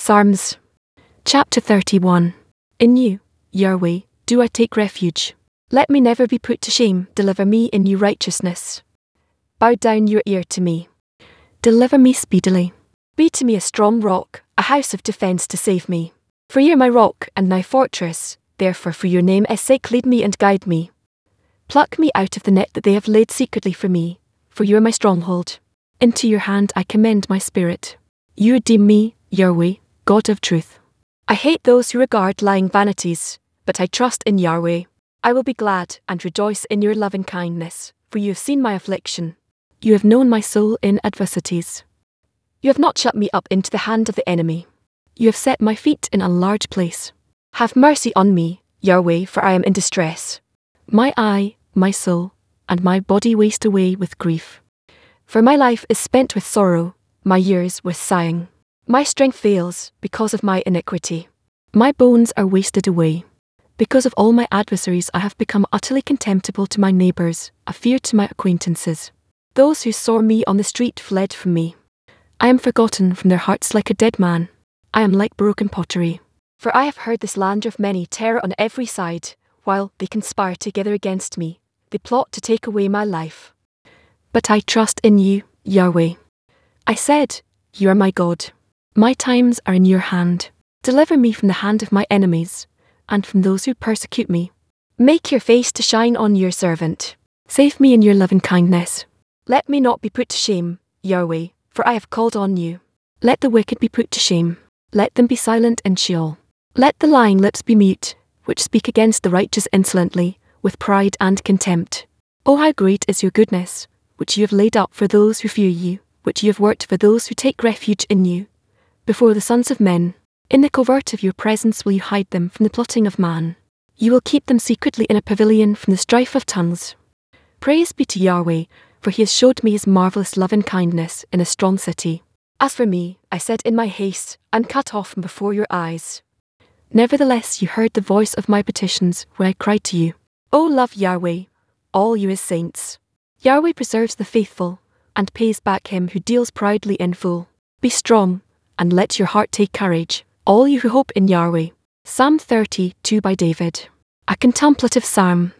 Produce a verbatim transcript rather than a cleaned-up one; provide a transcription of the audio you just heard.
Psalms. Chapter thirty-one. In you, Yahweh, do I take refuge. Let me never be put to shame, deliver me in your righteousness. Bow down your ear to me. Deliver me speedily. Be to me a strong rock, a house of defence to save me. For you are my rock and my fortress, therefore for your name's sake lead me and guide me. Pluck me out of the net that they have laid secretly for me, for you are my stronghold. Into your hand I commend my spirit. You redeem me, Yahweh, God of truth. I hate those who regard lying vanities, but I trust in Yahweh. I will be glad and rejoice in your loving kindness, for you have seen my affliction. You have known my soul in adversities. You have not shut me up into the hand of the enemy. You have set my feet in a large place. Have mercy on me, Yahweh, for I am in distress. My eye, my soul, and my body waste away with grief. For my life is spent with sorrow, my years with sighing. My strength fails because of my iniquity. My bones are wasted away. Because of all my adversaries I have become utterly contemptible to my neighbours, a fear to my acquaintances. Those who saw me on the street fled from me. I am forgotten from their hearts like a dead man. I am like broken pottery. For I have heard the slander of many terror on every side, while they conspire together against me. They plot to take away my life. But I trust in you, Yahweh. I said, you are my God. My times are in your hand. Deliver me from the hand of my enemies, and from those who persecute me. Make your face to shine on your servant. Save me in your loving kindness. Let me not be put to shame, Yahweh, for I have called on you. Let the wicked be put to shame. Let them be silent in Sheol. Let the lying lips be mute, which speak against the righteous insolently, with pride and contempt. O how great is your goodness, which you have laid up for those who fear you, which you have worked for those who take refuge in you. Before the sons of men, in the covert of your presence will you hide them from the plotting of man. You will keep them secretly in a pavilion from the strife of tongues. Praise be to Yahweh, for he has showed me his marvellous love and kindness in a strong city. As for me, I said in my haste, and cut off from before your eyes. Nevertheless you heard the voice of my petitions when I cried to you. O love Yahweh, all you his saints. Yahweh preserves the faithful, and pays back him who deals proudly in full. Be strong, and let your heart take courage, all you who hope in Yahweh. Psalm thirty-two by David. A contemplative psalm.